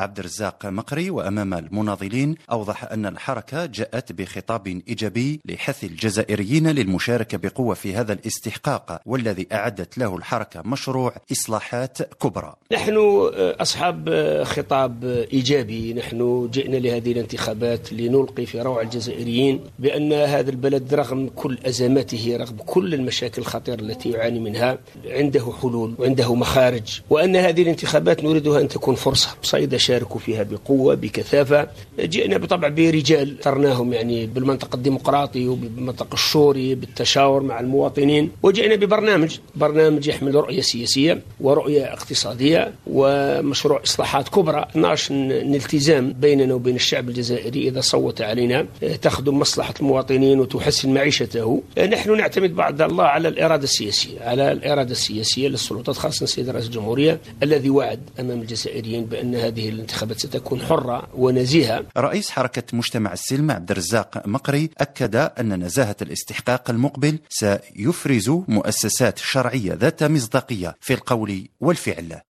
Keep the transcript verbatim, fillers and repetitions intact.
عبد الرزاق مقري وأمام المناضلين أوضح أن الحركة جاءت بخطاب إيجابي لحث الجزائريين للمشاركة بقوة في هذا الاستحقاق، والذي أعدت له الحركة مشروع إصلاحات كبرى. نحن أصحاب خطاب إيجابي، نحن جئنا لهذه الانتخابات لنلقي في روع الجزائريين بأن هذا البلد رغم كل أزماته، رغم كل المشاكل الخطيرة التي يعاني منها، عنده حلول وعنده مخارج، وأن هذه الانتخابات نريدها أن تكون فرصة صعيدة شاركوا فيها بقوة بكثافة. جئنا بطبع برجال ترناهم يعني بالمنطقة الديمقراطي وبالمنطقة الشوري بالتشاور مع المواطنين، وجئنا ببرنامج برنامج يحمل رؤية سياسية ورؤية اقتصادية ومشروع إصلاحات كبرى، ناش الالتزام بيننا وبين الشعب الجزائري إذا صوت علينا تخدم مصلحة المواطنين وتحسن معيشته. نحن نعتمد بعد الله على الإرادة السياسية، على الإرادة السياسية للسلطات، خاصة السيد رئيس الجمهورية الذي وعد أمام الجزائريين بأن هذه الانتخابات ستكون حرة ونزيهة. رئيس حركة مجتمع السلم عبد الرزاق مقري أكد أن نزاهة الاستحقاق المقبل سيفرز مؤسسات شرعية ذات مصداقية في القول والفعل.